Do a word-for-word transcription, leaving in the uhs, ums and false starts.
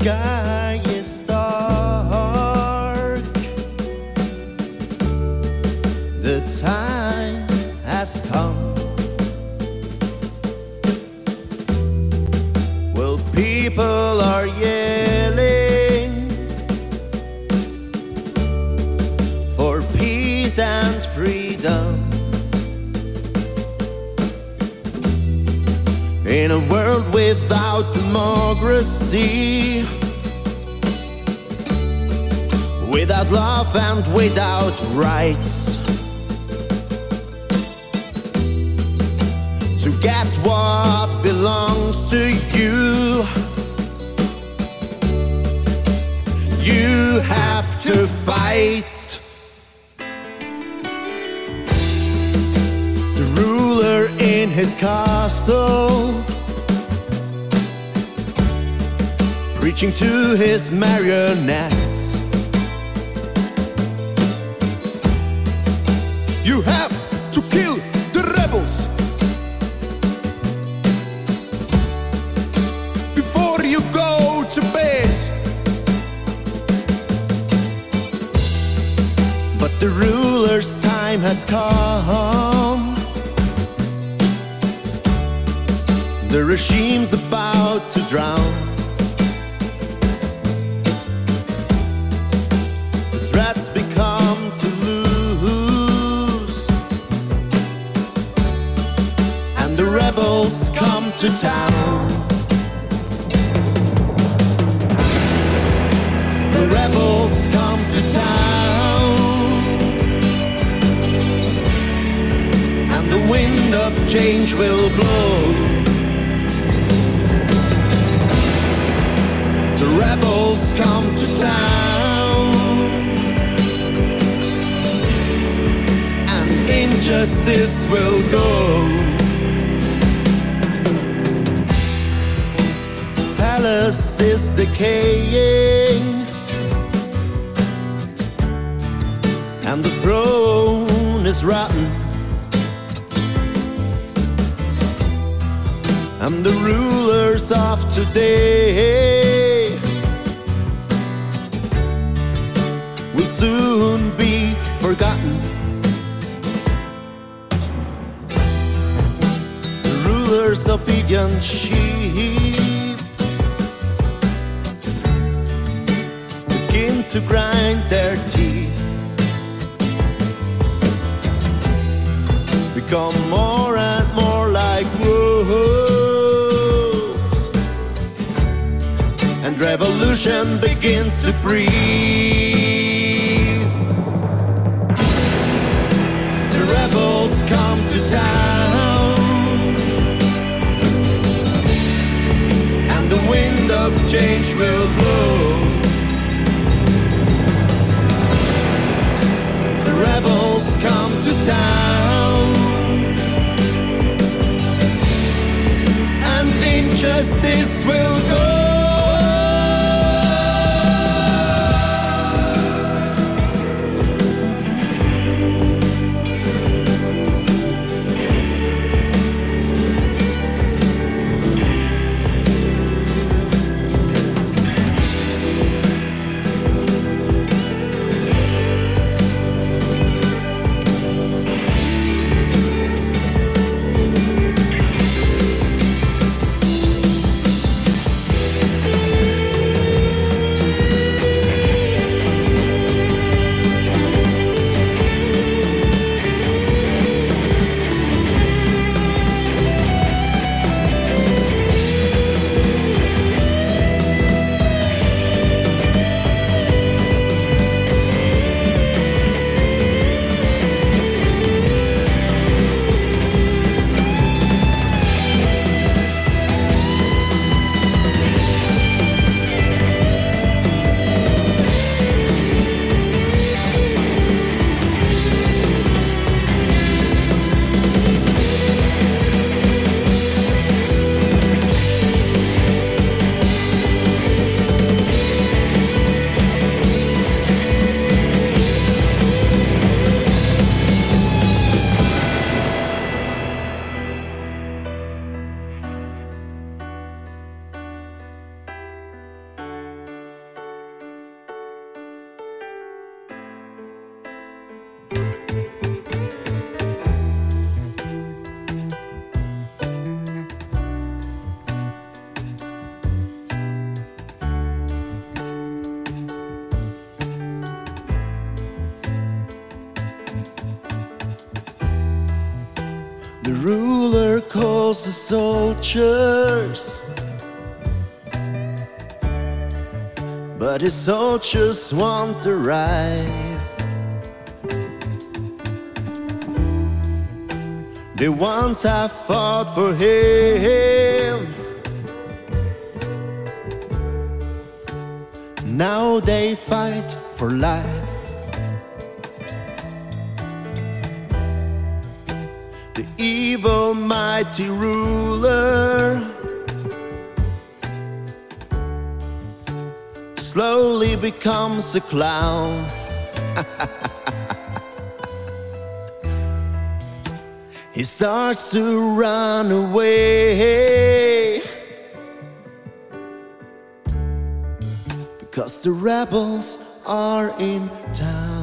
sky is dark. The time has come. Well, people are yelling for peace and freedom. In a world without democracy, without love and without rights, to get what belongs to you, you have to fight. The ruler in his castle, preaching to his marionettes. You have to kill the rebels before you go to bed. But the ruler's time has come. The regime's about to drown. The threats become to lose, and the rebels come to town. The rebels come to town, and the wind of change will blow. The rebels come to town, and injustice will go. The palace is decaying, and the throne is rotten, and the rulers of today will soon be forgotten. The rulers' obedient sheep begin to grind their teeth, become more and more like wolves, and revolution begins to breathe. The rebels come to town, and the wind of change will blow. The rebels come to town, and injustice will go. ruler calls the soldiers, but his soldiers won't arrive. They once have fought for him, now they fight for life. The evil mighty ruler slowly becomes a clown. He starts to run away because the rebels are in town.